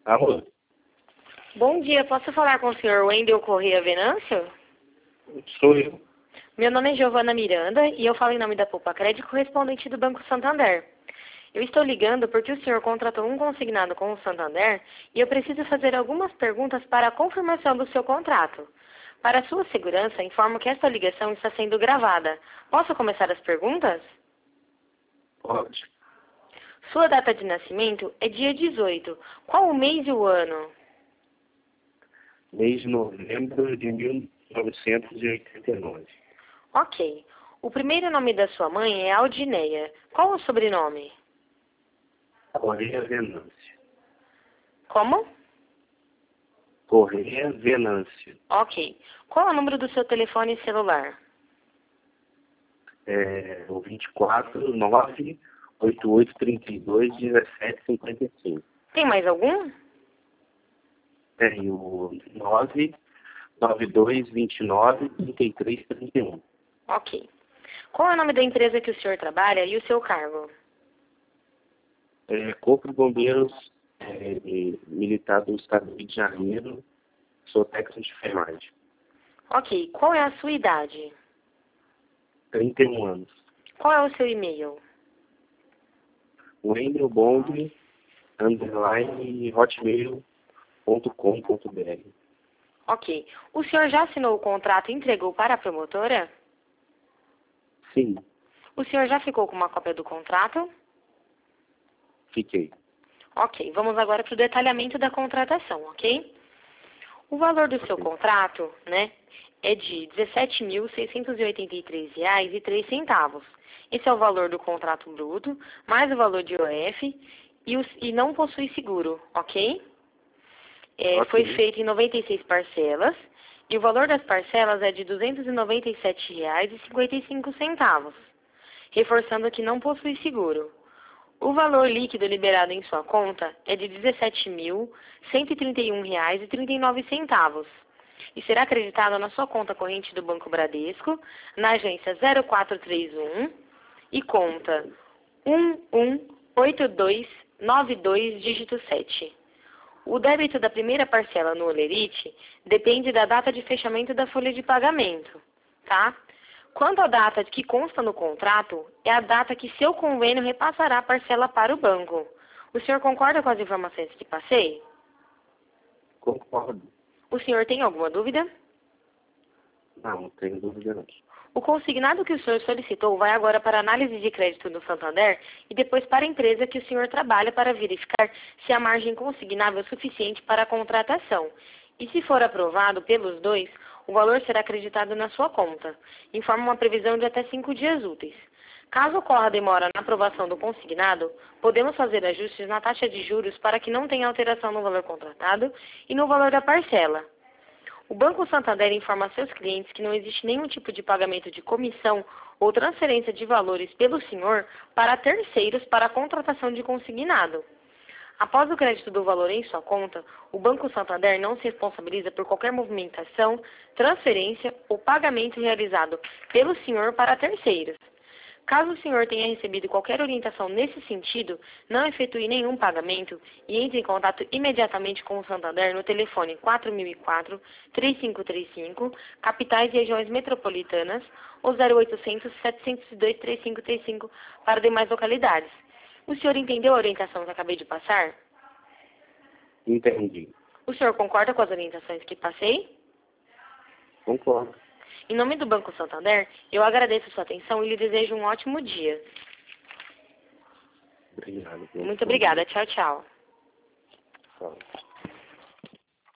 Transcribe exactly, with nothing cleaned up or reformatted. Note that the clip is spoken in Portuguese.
Alô? Bom dia, posso falar com o senhor Wendel Corrêa Venâncio? Sou eu. Meu nome é Giovana Miranda e eu falo em nome da Poupa Crédito, correspondente do Banco Santander. Eu estou ligando porque o senhor contratou um consignado com o Santander e eu preciso fazer algumas perguntas para a confirmação do seu contrato. Para sua segurança, informo que esta ligação está sendo gravada. Posso começar as perguntas? Pode. Sua data de nascimento é dia dezoito. Qual o mês e o ano? Mês de novembro de mil novecentos e oitenta e nove. Ok. O primeiro nome da sua mãe é Aldineia. Qual o sobrenome? Correia Venâncio. Como? Correia Venâncio. Ok. Qual é o número do seu telefone celular? É o vinte e quatro, nove, oitenta e oito, trinta e dois, dezessete, cinquenta e cinco. Tem mais algum? Tem o nove, noventa e dois, vinte e nove, trinta e três, trinta e um. Ok. Qual é o nome da empresa que o senhor trabalha e o seu cargo? É, Corpo de Bombeiros é, Militar do Estado do Rio de Janeiro. Sou técnico de enfermagem. Ok. Qual é a sua idade? trinta e um anos. Qual é o seu e-mail? Wendel Bond, underline, hotmail ponto com ponto br. Ok. O senhor já assinou o contrato e entregou para a promotora? Sim, O senhor já ficou com uma cópia do contrato? fiquei. Ok. Vamos agora para o detalhamento da contratação, ok? O valor do seu Ok. contrato, né, é de dezessete mil seiscentos e oitenta e três reais e três centavos. Esse é o valor do contrato bruto, mais o valor de I O F e, os, e não possui seguro, ok? É, Ok. Foi feito em noventa e seis parcelas e o valor das parcelas é de duzentos e noventa e sete reais e cinquenta e cinco centavos, reforçando que não possui seguro. O valor líquido liberado em sua conta é de dezessete mil cento e trinta e um reais e trinta e nove centavos e será acreditado na sua conta corrente do Banco Bradesco, na agência zero quatro três um e conta um um oito dois nove dois dígito sete. O débito da primeira parcela no Olerite depende da data de fechamento da folha de pagamento, tá? Quanto à data que consta no contrato, é a data que seu convênio repassará a parcela para o banco. O senhor concorda com as informações que passei? Concordo. O senhor tem alguma dúvida? Não, não tenho dúvida não. O consignado que o senhor solicitou vai agora para a análise de crédito do Santander e depois para a empresa que o senhor trabalha para verificar se a margem consignável é suficiente para a contratação. E se for aprovado pelos dois, o valor será acreditado na sua conta, informa uma previsão de até cinco dias úteis. Caso ocorra demora na aprovação do consignado, podemos fazer ajustes na taxa de juros para que não tenha alteração no valor contratado e no valor da parcela. O Banco Santander informa a seus clientes que não existe nenhum tipo de pagamento de comissão ou transferência de valores pelo senhor para terceiros para a contratação de consignado. Após o crédito do valor em sua conta, o Banco Santander não se responsabiliza por qualquer movimentação, transferência ou pagamento realizado pelo senhor para terceiros. Caso o senhor tenha recebido qualquer orientação nesse sentido, não efetue nenhum pagamento e entre em contato imediatamente com o Santander no telefone quatro mil e quatro, três cinco três cinco, capitais e regiões metropolitanas, ou zero oitocentos, setecentos e dois, três cinco três cinco para demais localidades. O senhor entendeu a orientação que acabei de passar? Entendi. O senhor concorda com as orientações que passei? Concordo. Em nome do Banco Santander, eu agradeço sua atenção e lhe desejo um ótimo dia. Obrigado. Muito obrigada. Tchau, tchau. Tchau.